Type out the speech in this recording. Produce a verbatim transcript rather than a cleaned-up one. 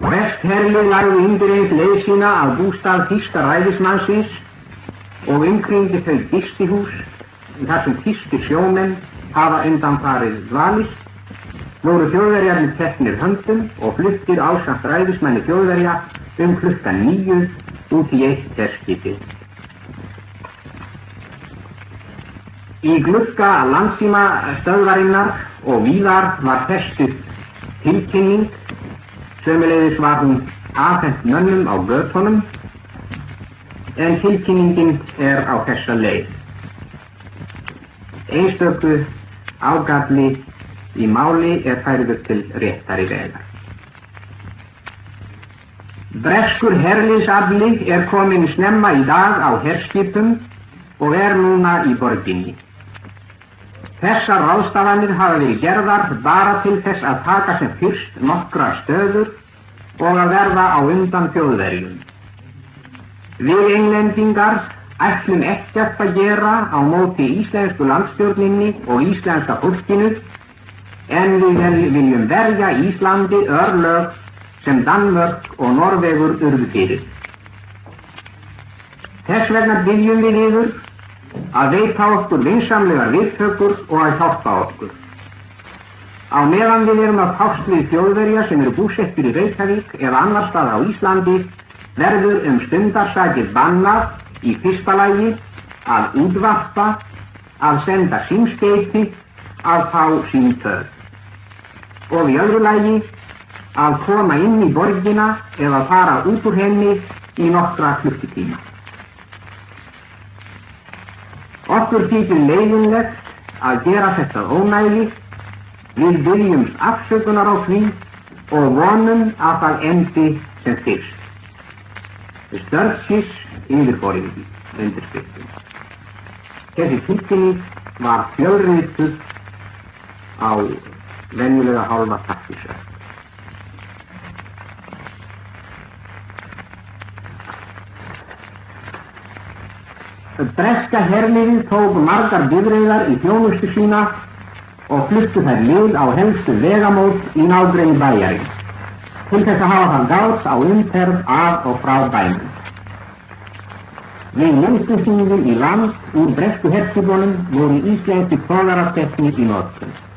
Vestherlið lagði undireins leið sína að bústað þýska ræðismannsins og umkringdi þau gistihús þar sem þýskir sjómenn hafa undanfarið dvalist, voru Þjóðverjarnir teknir höndum og fluttir ásamt ræðismanni Þjóðverja um klukkan níu út í eitt herskipi. Í glugga landsíma stöðvarinnar og víðar var festuð tilkynning, sömuleiðis var hún afhent mönnum á götunum, en tilkynningin er á þessa leið. Einstöku ágalli í máli er færður til réttari vegar. Breskur herliðsafli er kominn snemma í dag á herskipum og er núna í borginni. Þessar ráðstafanir hafa verið gerðar bara til þess að taka sem fyrst nokkra stöður og að verða á undan Þjóðverjum. Við Englendingar ætlum ekkert að gera á móti íslensku landstjórninni og íslenska fólkinu, en við viljum verja Íslandi örlög sem Danmörk og Norvegur urðu fyrir. Þess vegna viljum við yður að veita okkur vinsamlegar viðtökur og að hjálpa okkur. Á meðan við erum að fást við Þjóðverja sem eru búsettir í Reykjavík eða annars staðar á Íslandi, verður um stundarsakir bannað í fyrsta lagi að útvarpa, að senda símskeyti, að fá símtöl. Og í öðru lagi að koma inn í borgina eða fara út úr henni í nokkra klukkutíma. Okkur þykir leiðinlegt að gera þetta ónæði, við viljumst afsökunar á því og vonum að það endi sem fyrst. Sturgis yfirforingi undirskriftum. Þessi tilkynning var fjölrituð á venjulega hálfa takkisöld. Breska herliðið tók margar bifreiðar í þjónustu sína og fluttu þær lið á helstu vegamót í nágrenni bæjarins, til þess að hafa það gátt á umferð af og frá bænum. Við lengstu síðum í land úr bresku herskipunum voru íslenski togarar teknir í notkun.